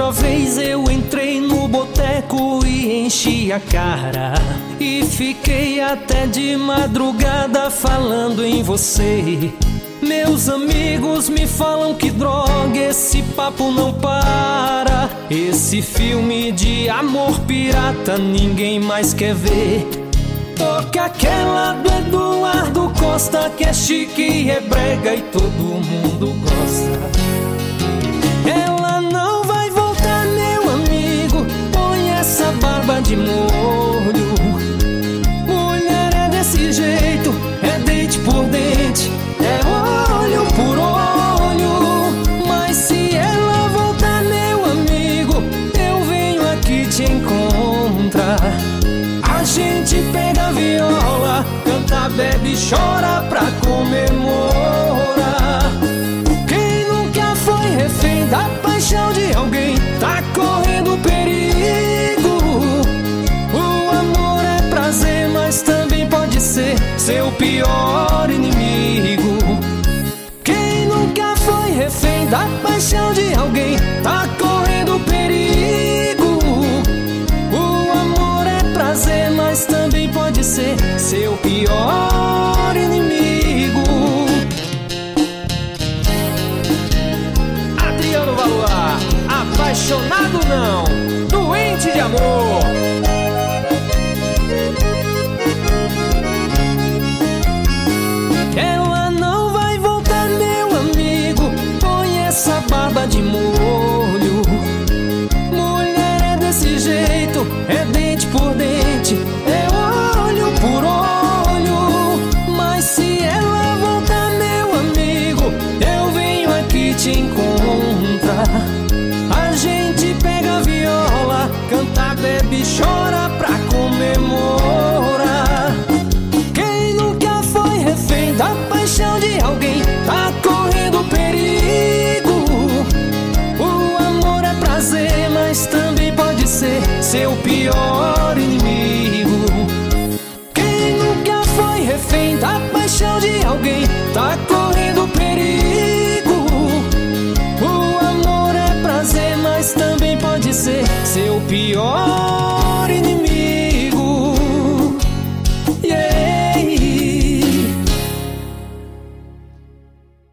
outra vez eu entrei no boteco e enchi a cara, e fiquei até de madrugada falando em você. Meus amigos me falam que droga, esse papo não para. Esse filme de amor pirata ninguém mais quer ver. Toca aquela do Eduardo Costa, que é chique e é brega e todo mundo gosta. Ela não vai voltar, meu amigo, põe essa barba de molho. Mulher é desse jeito, é dente por dente, é olho por olho. Mas se ela voltar, meu amigo, eu venho aqui te encontrar. A gente pega a viola, canta, bebe, chora pra comemorar. Quem nunca foi refém da paixão de alguém tá correndo perigo. O amor é prazer, mas também pode ser seu pior inimigo. Quem nunca foi refém da paixão de alguém tá correndo perigo. O amor é prazer, mas também pode ser seu pior inimigo. Adriano Valois, apaixonado não, doente de amor. Ela não vai voltar, meu amigo, põe essa barba de molho. Mulher é desse jeito, é dente por dente, é olho por olho. Mas se ela voltar, meu amigo, eu venho aqui te encontrar. A gente pega a viola, canta, bebe, chora pra comemorar. Quem nunca foi refém da paixão de alguém tá correndo perigo. O amor é prazer, mas também pode ser seu pior inimigo. Quem nunca foi refém da paixão de alguém tá correndo perigo. O amor é prazer, mas também pode ser seu pior